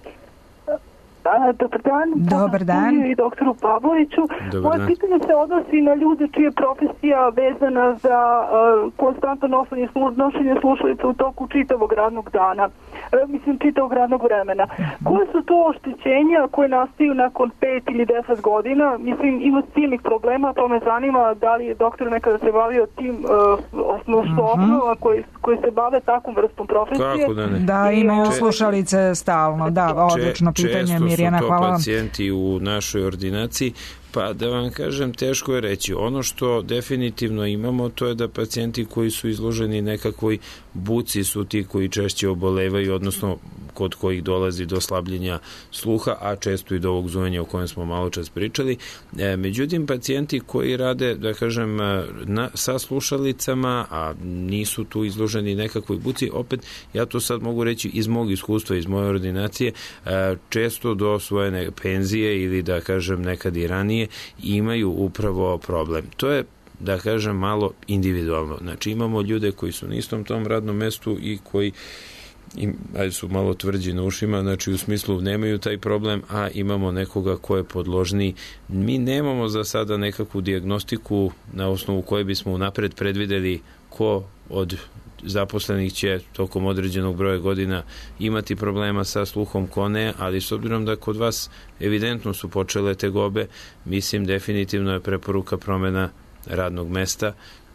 Dobar dan. Dobar dan. I doktoru Pavloviću. Moje pitanje se odnosi na ljude čija je profesija vezana za uh, konstantno nošenje, nošenje slušalica u toku čitavog radnog dana. Uh, mislim, čitavog radnog vremena. Koje su to oštećenja koje nastaju nakon pet ili deset godina? Mislim, ima silnih problema, to me zanima da li je doktor nekada se bavio tim uh, osnovno koji, koji se bave takvom vrstom profesije. Kako da ne? Da, imaju slušalice stalno. Da, odlično pitanje, Mirjana, hvala vam. Često su to pacijenti u našoj ordinaciji, pa da vam kažem, teško je reći. Ono što definitivno imamo, to je da pacijenti koji su izloženi nekakvoj buci su ti koji češće obolevaju, odnosno kod kojih dolazi do slabljenja sluha, a često i do ovog zujenja o kojem smo malo čas pričali. E, međutim, pacijenti koji rade, da kažem, na, sa slušalicama, a nisu tu izloženi nekakvoj buci, opet, ja to sad mogu reći iz mog iskustva, iz moje ordinacije, e, često do svoje ne, penzije ili da kažem nekad i ranije imaju upravo problem. To je, da kažem, malo individualno. Znači imamo ljude koji su na istom tom radnom mestu i koji i, ajde su malo tvrđi na ušima, znači u smislu nemaju taj problem, a imamo nekoga ko je podložniji. Mi nemamo za sada nekakvu dijagnostiku na osnovu koje bismo unapred predvideli ko od zaposlenih će tokom određenog broja godina imati problema sa sluhom, ko ne, ali s obzirom da kod vas evidentno su počele tegobe, mislim definitivno je preporuka promena radnog mesta,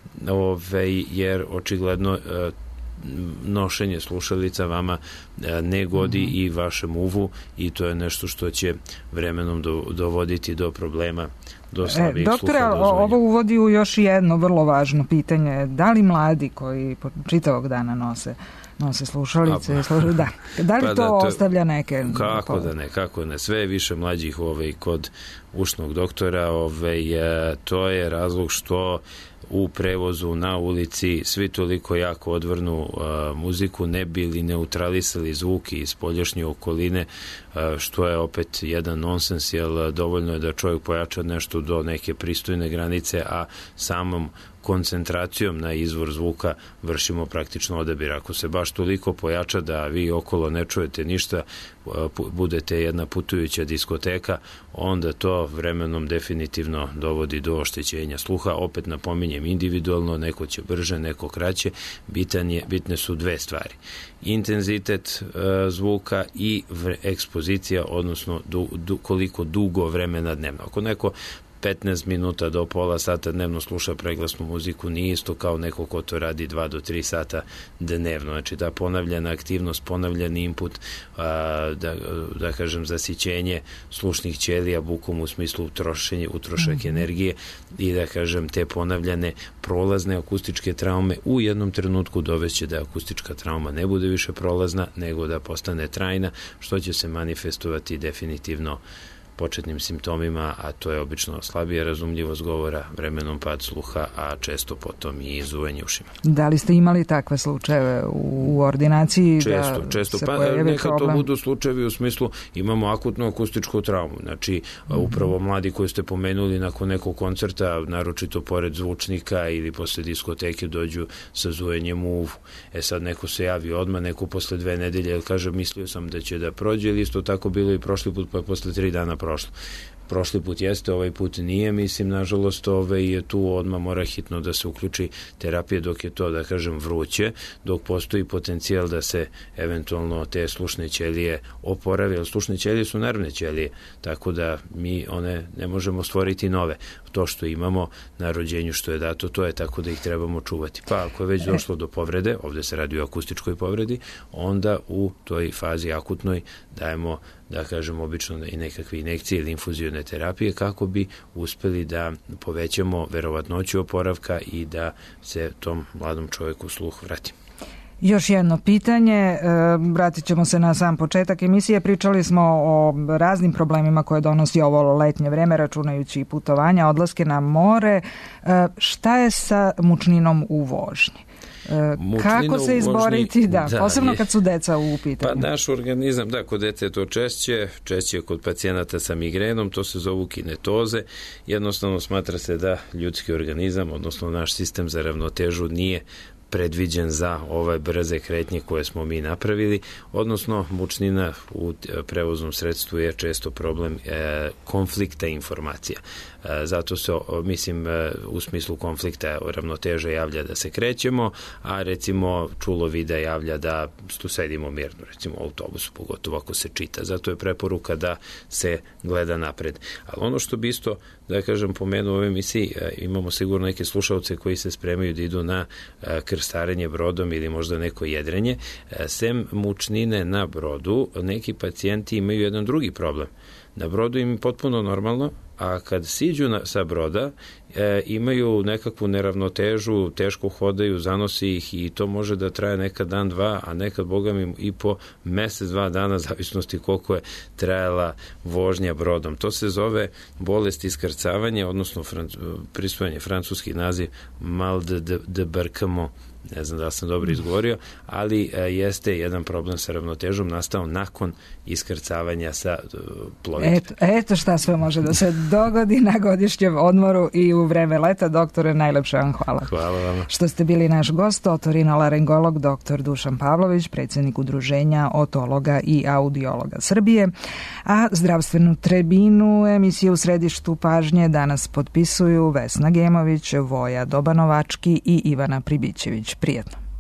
ove, jer očigledno e, nošenje slušalica vama e, ne godi mm-hmm. i vašem uvu i to je nešto što će vremenom do, dovoditi do problema. E, doktore, ovo uvodi u još jedno vrlo važno pitanje. Da li mladi koji čitavog dana nose nose slušalice, A, slušalice da. Da li pa to, da, to ostavlja neke... Kako da ne, kako ne. Sve je više mlađih ovaj, kod ušnog doktora. Ovaj, to je razlog što u prevozu na ulici svi toliko jako odvrnu a, muziku, ne bi li neutralisali zvuki iz spoljašnje okoline, a, što je opet jedan nonsens, jer dovoljno je da čovjek pojača nešto do neke pristojne granice, a samom koncentracijom na izvor zvuka vršimo praktično odabir. Ako se baš toliko pojača da vi okolo ne čujete ništa, budete jedna putujuća diskoteka, onda to vremenom definitivno dovodi do oštećenja sluha. Opet napominjem, individualno, neko će brže, neko kraće. Bitan je, bitne su dve stvari. Intenzitet e, zvuka i v, ekspozicija, odnosno du, du, koliko dugo vremena dnevno. Ako neko petnaest minuta do pola sata dnevno sluša preglasnu muziku, nije isto kao neko ko to radi dva do tri sata dnevno. Znači, ta ponavljana aktivnost, ponavljani input, a, da, da kažem, zasićenje slušnih ćelija bukom u smislu trošenje, utrošak mm-hmm. energije i da kažem, te ponavljane prolazne akustičke traume u jednom trenutku dovešće da akustička trauma ne bude više prolazna, nego da postane trajna, što će se manifestovati definitivno početnim simptomima, a to je obično slabija razumljivost govora, vremenom pad sluha, a često potom i izuvanje ušima. Da li ste imali takve slučajeve u ordinaciji? Često, da često. Se Pa neka problem? To budu slučajevi u smislu imamo akutnu akustičku traumu. Znači, mm-hmm. upravo mladi koji ste pomenuli nakon nekog koncerta, naročito pored zvučnika ili posle diskoteke dođu sa zujenjem u uvu. E sad neko se javi odmah, neko posle dve nedelje, jer kaže mislio sam da će da prođe, ili isto tako bilo i prošli put, pa je posle tri dana prošlo. Prošli put jeste, ovaj put nije, mislim, nažalost, ovaj je tu odmah mora hitno da se uključi terapija dok je to, da kažem, vruće, dok postoji potencijal da se eventualno te slušne ćelije oporave, jer slušne ćelije su nervne ćelije, tako da mi one ne možemo stvoriti nove. To što imamo na rođenju što je dato, to je tako da ih trebamo čuvati. Pa ako je već došlo do povrede, ovde se radi o akustičkoj povredi, onda u toj fazi akutnoj dajemo, da kažem, obično i nekakve injekcije ili infuzione terapije kako bi uspeli da povećamo verovatnoću oporavka i da se tom mladom čovjeku sluh vrati. Još jedno pitanje, vratit ćemo se na sam početak emisije, pričali smo o raznim problemima koje donosi ovo letnje vreme, računajući i putovanja, odlaske na more. Šta je sa mučninom u vožnji? Kako se izboriti, vožnji, da, da, posebno je, kad su deca u pitanju? Pa naš organizam, da, kod dece je to češće, češće kod pacijenata sa migrenom, to se zovu kinetoze. Jednostavno smatra se da ljudski organizam, odnosno naš sistem za ravnotežu nije predviđen za ove brze kretnje koje smo mi napravili, odnosno mučnina u prevoznom sredstvu je često problem e, konflikta informacija. E, zato se, mislim, e, u smislu konflikta ravnoteža javlja da se krećemo, a recimo čulo vida javlja da tu sedimo mirno, recimo u autobusu, pogotovo ako se čita. Zato je preporuka da se gleda napred. Ali ono što bi isto, da kažem, pomenuo u ovoj emisiji, e, imamo sigurno neke slušalce koji se spremaju da idu na e, krstarenje brodom ili možda neko jedrenje. Sem mučnine na brodu, neki pacijenti imaju jedan drugi problem. Na brodu im je potpuno normalno, a kad siđu na, sa broda, e, imaju nekakvu neravnotežu, teško hodaju, zanosi ih i to može da traje nekad dan, dva, a nekad, boga mi, i po mesec, dva dana, zavisnosti koliko je trajala vožnja brodom. To se zove bolest iskrcavanja, odnosno fran, prisvojanje, francuski naziv mal de, de, de barquement, ne znam da sam dobro izgovorio, ali jeste jedan problem sa ravnotežom nastao nakon iskrcavanja sa plovidbe. Eto, eto šta sve može da se dogodi na godišnjem odmoru i u vreme leta. Doktore, najlepše vam hvala. Hvala vam. Što ste bili naš gost, otorinolaringolog doktor Dušan Pavlović, predsjednik Udruženja otologa i audiologa Srbije, a zdravstvenu tribinu emisije U središtu pažnje danas potpisuju Vesna Gemović, Voja Dobanovački i Ivana Pribićević. Prijetno.